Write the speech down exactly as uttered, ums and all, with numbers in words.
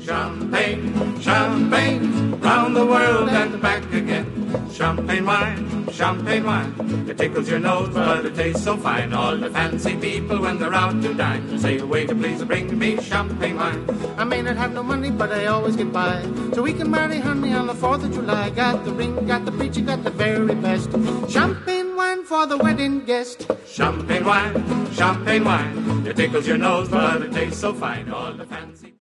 Champagne, champagne, round the world and back again. Champagne wine, champagne wine, it tickles your nose, but it tastes so fine. All the fancy people, when they're out to dine, say, waiter, please bring me champagne wine. I may not have no money, but I always get by, so we can marry honey on the fourth of July. Got the ring, got the preacher, got the very best. Champagne wine for the wedding guest. Champagne wine, champagne wine, it tickles your nose, but it tastes so fine. All the fancy